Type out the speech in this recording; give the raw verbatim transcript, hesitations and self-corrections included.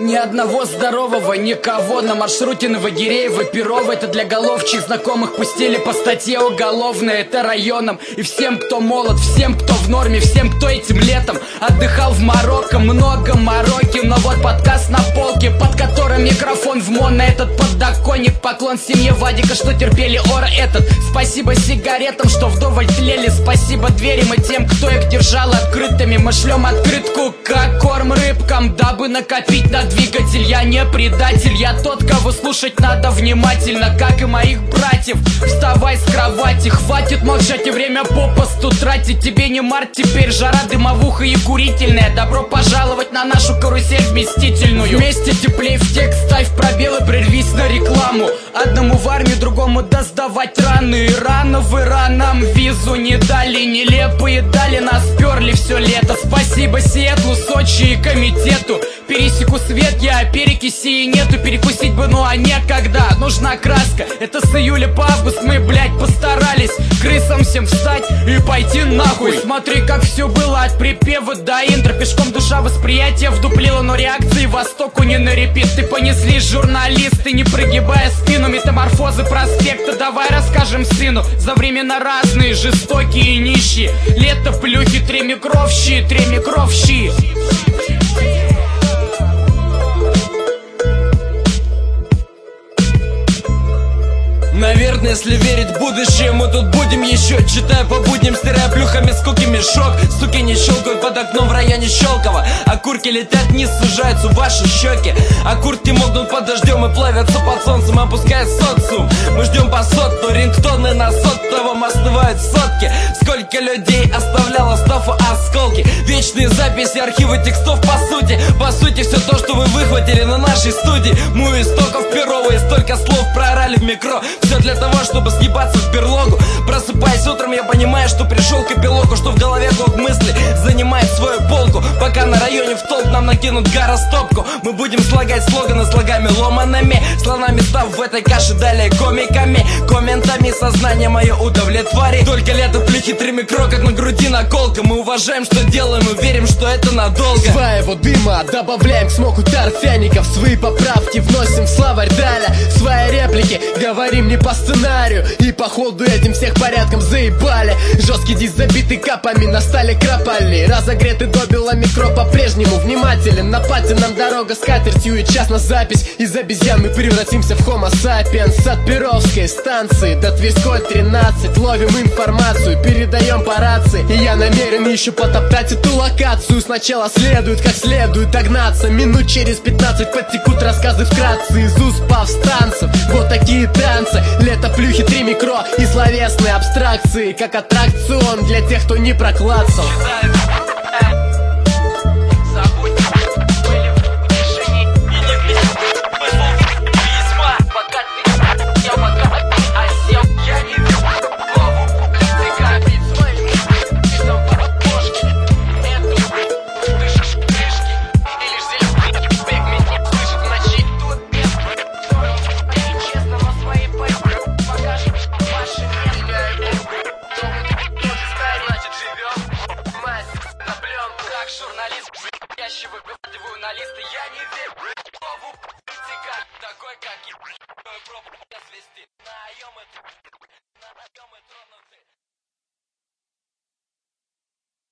Ни одного здорового, никого на маршруте Новогиреево, Перово. Это для голов, чьих знакомых пустили по статье уголовной. Это районом и всем, кто молод, всем, кто в норме, всем, кто этим летом отдыхал в Марокко. Много мороки, но вот подкаст на полке, под которым микрофон в моно. Этот подоконник, поклон семье Вадика, что терпели ор этот. Спасибо сигаретам, что вдоволь тлели. Спасибо дверям и тем, кто их держал открытыми. Мы шлем открытку, как корм рыбкам, дабы накопить на двигатель. Я не предатель, я тот, кого слушать надо внимательно, как и моих братьев. Вставай с кровати, хватит молчать и время попосту тратить. Тебе не март, теперь жара, дымовуха и курительная. Добро пожаловать на нашу карусель вместительную. Вместе теплей в текст, ставь пробелы, прервись на рекламу. Одному в армию, другому да сдавать раны. И рано в Иран нам визу не дали. Нелепые дали, нас перли все лето. Спасибо Сиэтлу, Сочи и комитету. Пересеку свет, я перекиси и нету. Перекусить бы, ну а некогда. Нужна краска, это с июля по август. Мы, блять, постарались крысам всем встать и пойти нахуй. Смотри, как все было от припева до интро. Пешком душа восприятия вдуплила, но реакции востоку не на репит. Ты понеслись журналисты, не прогибая спину. Метаморфозы проспекта, давай расскажем сыну. За времена разные, жестокие и нищие. Лето, плюхи, тремикровщи, тремикровщи. Наверное, если верить в будущее, мы тут будем еще. Читая по будням, стирая плюхами скуки мешок. Суки не щелкают под окном в районе Щелково. Окурки летят вниз, сужаются ваши щеки. Окурки мокнут под дождем и плавятся под солнцем, опуская социум. Мы ждем по сотну, рингтоны на сотовом остывают сотки. Сколько людей оставляло стафу осколки. Вечные записи, архивы текстов по сути. По сути, все то, что вы выхватили на нашей студии. Мы у истоков Перова и столько слов проорали в микро. Все для того, чтобы съебаться в берлогу. Просыпаясь утром, я понимаю, что пришел к эпилогу, что в голове блок мысли занимает свою полку. Пока на районе в толк нам накинут гаростопку, мы будем слагать слоганы слогами ломанными, слонами став в этой каше далее комиками, комментами. Сознание мое удовлетворит. Только лето, плюхи, три микро, как на груди наколка. Мы уважаем, что делаем, и верим, что это надолго. Своего дыма добавляем к смоку торфяников. Свои поправки вносим в словарь Даля. Свои реплики говорим не по сценарию, и по ходу этим всех порядком заебали. Жесткий диск, забитый капами, на столе кропали. Разогретый до бела микро по-прежнему внимателен. На пати нам дорога с катертью и час на запись. Из обезьян мы превратимся в Homo sapiens. От Перовской станции до Тверской тринадцать ловим информацию, передаем по рации. И я намерен еще потоптать эту локацию. Сначала следует как следует догнаться. Минут через пятнадцать подтекут рассказы вкратце из уст повстанцев. Вот такие танцы. Лето, плюхи, три микро и словесные абстракции, как аттракцион для тех, кто не проклацал. Журналист, я выглядываю на листы, я не верю. Такой, как и